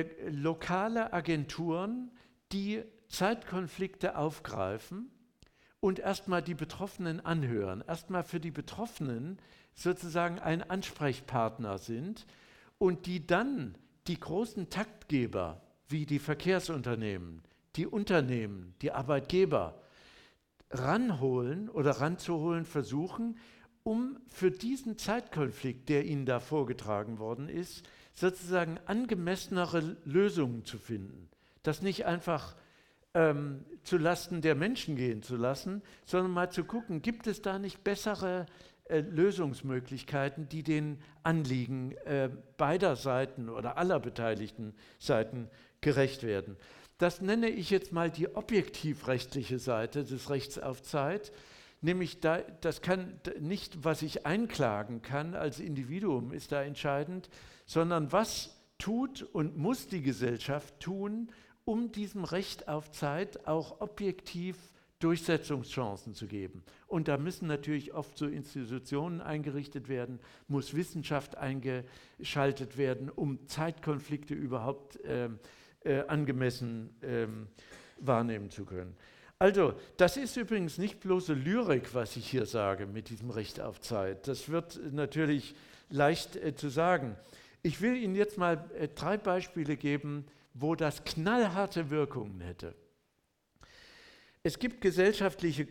lokale Agenturen, die Zeitkonflikte aufgreifen und erstmal die Betroffenen anhören, erstmal für die Betroffenen sozusagen ein Ansprechpartner sind und die dann die großen Taktgeber wie die Verkehrsunternehmen, die Unternehmen, die Arbeitgeber ranholen oder ranzuholen versuchen, um für diesen Zeitkonflikt, der ihnen da vorgetragen worden ist, sozusagen angemessenere Lösungen zu finden. Das nicht einfach zu Lasten der Menschen gehen zu lassen, sondern mal zu gucken, gibt es da nicht bessere Lösungsmöglichkeiten, die den Anliegen beider Seiten oder aller beteiligten Seiten gerecht werden. Das nenne ich jetzt mal die objektivrechtliche Seite des Rechts auf Zeit, nämlich das kann nicht, was ich einklagen kann als Individuum, ist da entscheidend, sondern was tut und muss die Gesellschaft tun, um diesem Recht auf Zeit auch objektiv Durchsetzungschancen zu geben. Und da müssen natürlich oft so Institutionen eingerichtet werden, muss Wissenschaft eingeschaltet werden, um Zeitkonflikte überhaupt angemessen wahrnehmen zu können. Also, das ist übrigens nicht bloße Lyrik, was ich hier sage mit diesem Recht auf Zeit. Das wird natürlich leicht zu sagen. Ich will Ihnen jetzt mal 3 Beispiele geben, wo das knallharte Wirkungen hätte. Es gibt gesellschaftliche,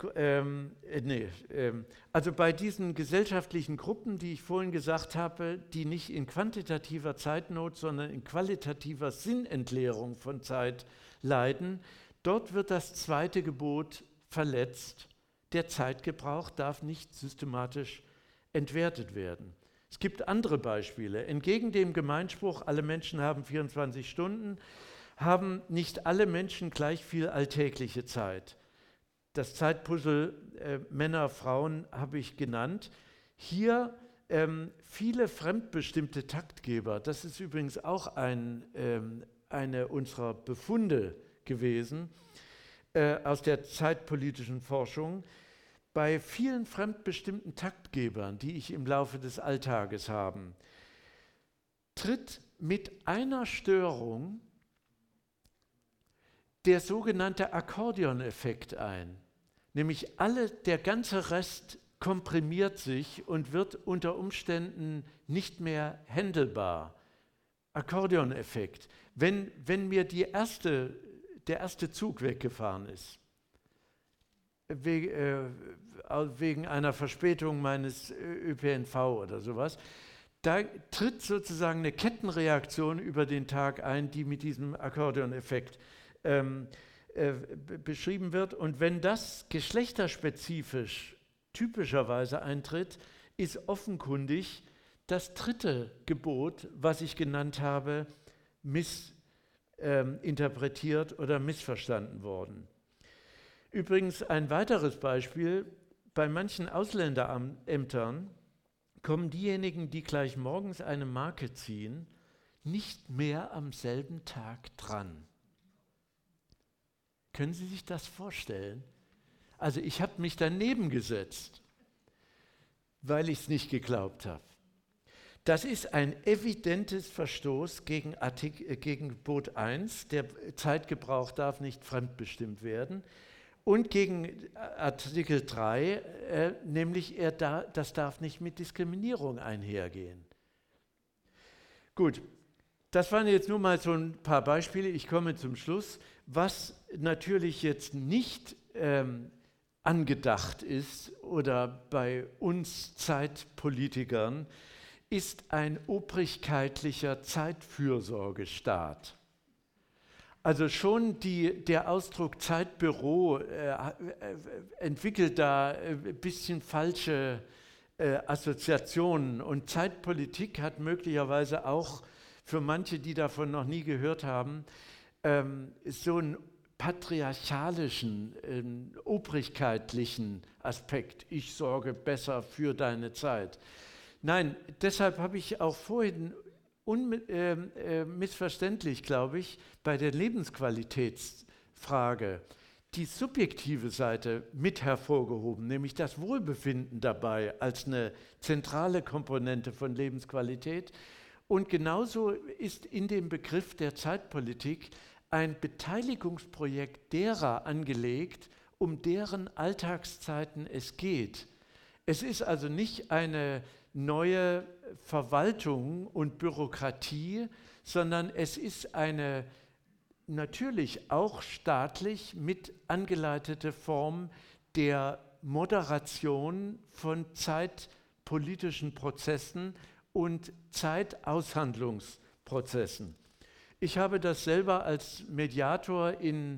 also bei diesen gesellschaftlichen Gruppen, die ich vorhin gesagt habe, die nicht in quantitativer Zeitnot, sondern in qualitativer Sinnentleerung von Zeit leiden, dort wird das 2. Gebot verletzt. Der Zeitgebrauch darf nicht systematisch entwertet werden. Es gibt andere Beispiele. Entgegen dem Gemeinspruch, alle Menschen haben 24 Stunden, haben nicht alle Menschen gleich viel alltägliche Zeit. Das Zeitpuzzle Männer, Frauen habe ich genannt. Hier viele fremdbestimmte Taktgeber. Das ist übrigens auch eine unserer Befunde gewesen aus der zeitpolitischen Forschung. bei vielen fremdbestimmten Taktgebern, die ich im Laufe des Alltages habe, tritt mit einer Störung der sogenannte Akkordeoneffekt ein. Nämlich der ganze Rest komprimiert sich und wird unter Umständen nicht mehr handelbar. Akkordeoneffekt. Wenn mir der erste Zug weggefahren ist, wegen einer Verspätung meines ÖPNV oder sowas, da tritt sozusagen eine Kettenreaktion über den Tag ein, die mit diesem Akkordeoneffekt beschrieben wird. Und wenn das geschlechterspezifisch typischerweise eintritt, ist offenkundig das dritte Gebot, was ich genannt habe, missinterpretiert oder missverstanden worden. Übrigens ein weiteres Beispiel: Bei manchen Ausländerämtern kommen diejenigen, die gleich morgens eine Marke ziehen, nicht mehr am selben Tag dran. Können Sie sich das vorstellen? Also ich habe mich daneben gesetzt, weil ich es nicht geglaubt habe. Das ist ein evidentes Verstoß gegen Gebot 1, der Zeitgebrauch darf nicht fremdbestimmt werden, und gegen Artikel 3, nämlich das darf nicht mit Diskriminierung einhergehen. Gut, das waren jetzt nur mal so ein paar Beispiele, ich komme zum Schluss. Was natürlich jetzt nicht angedacht ist oder bei uns Zeitpolitikern, ist ein obrigkeitlicher Zeitfürsorgestaat. Also schon der Ausdruck Zeitbüro entwickelt da ein bisschen falsche Assoziationen, und Zeitpolitik hat möglicherweise auch für manche, die davon noch nie gehört haben, so einen patriarchalischen, obrigkeitlichen Aspekt. Ich sorge besser für deine Zeit. Nein, deshalb habe ich auch vorhin missverständlich, glaube ich, bei der Lebensqualitätsfrage die subjektive Seite mit hervorgehoben, nämlich das Wohlbefinden dabei als eine zentrale Komponente von Lebensqualität. Und genauso ist in dem Begriff der Zeitpolitik ein Beteiligungsprojekt derer angelegt, um deren Alltagszeiten es geht. Es ist also nicht eine neue Verwaltung und Bürokratie, sondern es ist eine natürlich auch staatlich mit angeleitete Form der Moderation von zeitpolitischen Prozessen und Zeitaushandlungsprozessen. Ich habe das selber als Mediator in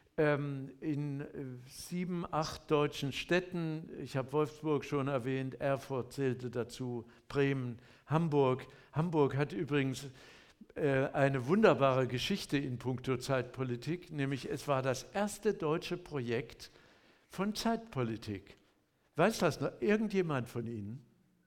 7, 8 deutschen Städten, ich habe Wolfsburg schon erwähnt, Erfurt zählte dazu, Bremen, Hamburg. Hamburg hat übrigens eine wunderbare Geschichte in puncto Zeitpolitik, nämlich es war das erste deutsche Projekt von Zeitpolitik. Weiß das noch irgendjemand von Ihnen?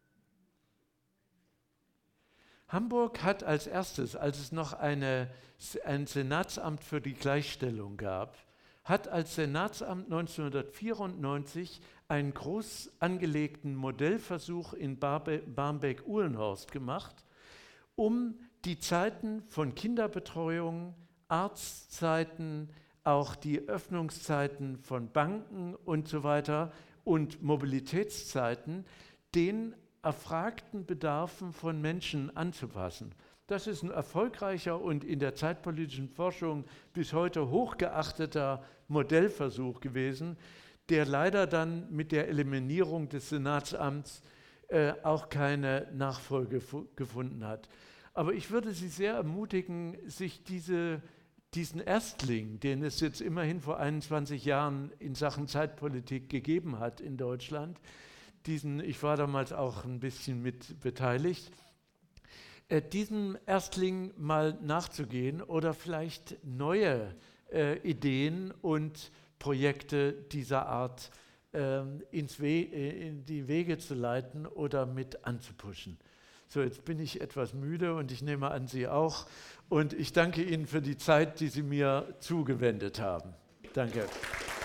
Hamburg hat als erstes, als es noch ein Senatsamt für die Gleichstellung gab, hat als Senatsamt 1994 einen groß angelegten Modellversuch in Barmbek-Uhlenhorst gemacht, um die Zeiten von Kinderbetreuung, Arztzeiten, auch die Öffnungszeiten von Banken und so weiter und Mobilitätszeiten den erfragten Bedarfen von Menschen anzupassen. Das ist ein erfolgreicher und in der zeitpolitischen Forschung bis heute hochgeachteter Modellversuch gewesen, der leider dann mit der Eliminierung des Senatsamts auch keine Nachfolge gefunden hat. Aber ich würde Sie sehr ermutigen, sich diesen Erstling, den es jetzt immerhin vor 21 Jahren in Sachen Zeitpolitik gegeben hat in Deutschland, ich war damals auch ein bisschen mit beteiligt, diesem Erstling mal nachzugehen oder vielleicht neue Ideen und Projekte dieser Art in die Wege zu leiten oder mit anzupushen. So, jetzt bin ich etwas müde und ich nehme an, Sie auch. Und ich danke Ihnen für die Zeit, die Sie mir zugewendet haben. Danke.